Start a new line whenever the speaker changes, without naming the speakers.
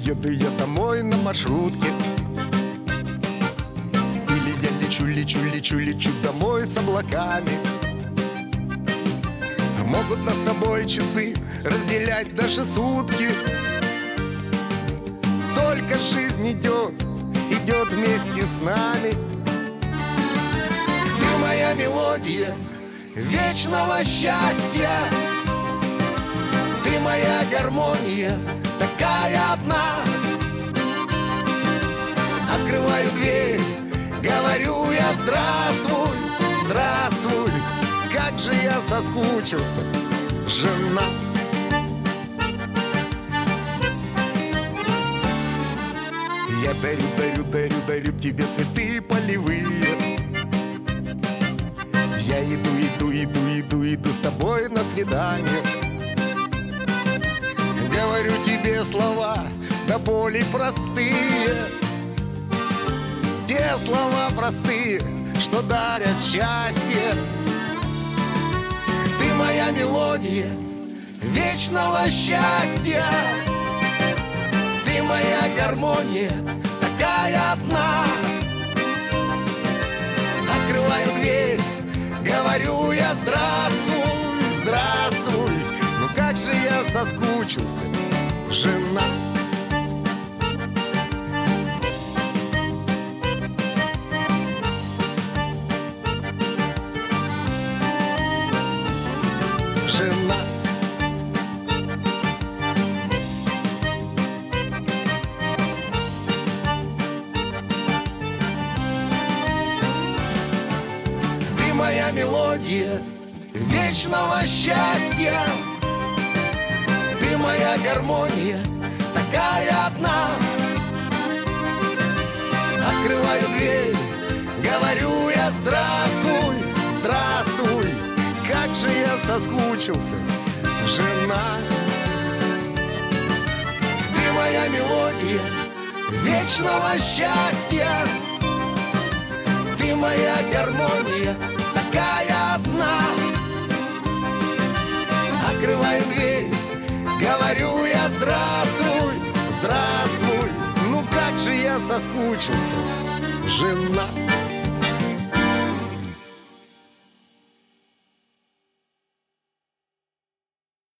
Еду я домой на маршрутке, или я лечу домой с облаками. Могут нас с тобой часы разделять даже сутки. Только жизнь идет вместе с нами. Ты моя мелодия вечного счастья, ты моя гармония, такая одна. Открываю дверь, говорю я: здравствуй, здравствуй. Как же я соскучился, жена. Я дарю тебе цветы полевые. Я иду с тобой на свидание. Говорю тебе слова да более простые, те слова простые, что дарят счастье. Ты моя мелодия вечного счастья, ты моя гармония, такая одна. Открываю дверь, говорю я: здравствуй, здравствуй. Ну как же я соскучился, жена. Жена. Ты моя мелодия вечного счастья, ты моя гармония, такая одна. Открываю дверь, говорю я: здравствуй, здравствуй. Как же я соскучился, жена. Ты моя мелодия вечного счастья, ты моя гармония, такая одна. Открываю дверь, говорю я: здравствуй, здравствуй. Ну как же я соскучился, жена.